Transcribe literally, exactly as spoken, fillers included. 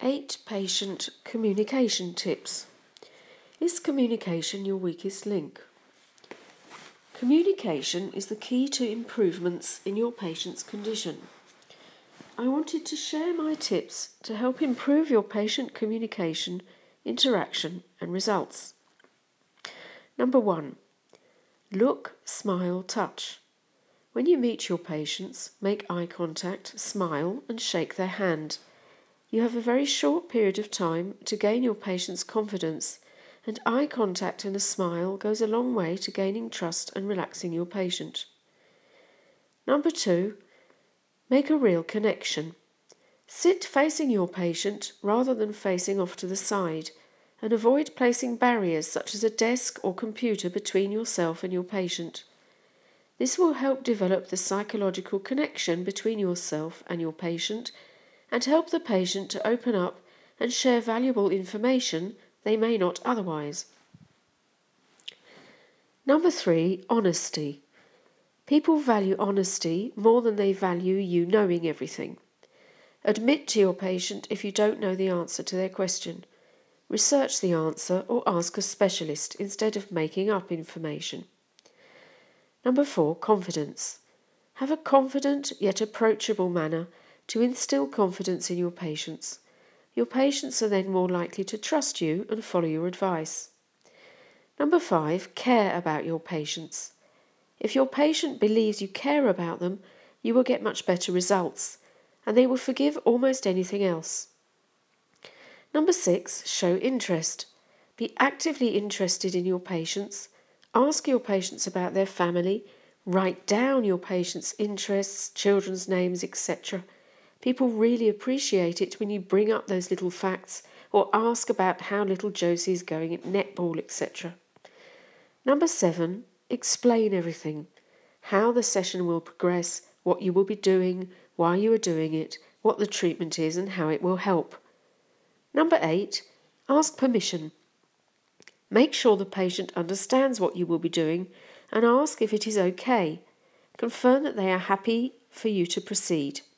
Eight patient communication tips. Is communication your weakest link? Communication is the key to improvements in your patient's condition. I wanted to share my tips to help improve your patient communication, interaction and results. Number one, look, smile, touch. When you meet your patients, make eye contact, smile and shake their hand. You have a very short period of time to gain your patient's confidence, and eye contact and a smile goes a long way to gaining trust and relaxing your patient. Number two, make a real connection. Sit facing your patient rather than facing off to the side, and avoid placing barriers such as a desk or computer between yourself and your patient. This will help develop the psychological connection between yourself and your patient and help the patient to open up and share valuable information they may not otherwise. Number three, honesty. People value honesty more than they value you knowing everything. Admit to your patient if you don't know the answer to their question. Research the answer or ask a specialist instead of making up information. Number four, confidence. Have a confident yet approachable manner to instill confidence in your patients. Your patients are then more likely to trust you and follow your advice. Number five, care about your patients. If your patient believes you care about them, you will get much better results, and they will forgive almost anything else. Number six, show interest. Be actively interested in your patients. Ask your patients about their family. Write down your patients' interests, children's names, et cetera. People really appreciate it when you bring up those little facts or ask about how little Josie is going at netball, et cetera. Number seven, explain everything. How the session will progress, what you will be doing, why you are doing it, what the treatment is and how it will help. Number eight, ask permission. Make sure the patient understands what you will be doing and ask if it is okay. Confirm that they are happy for you to proceed.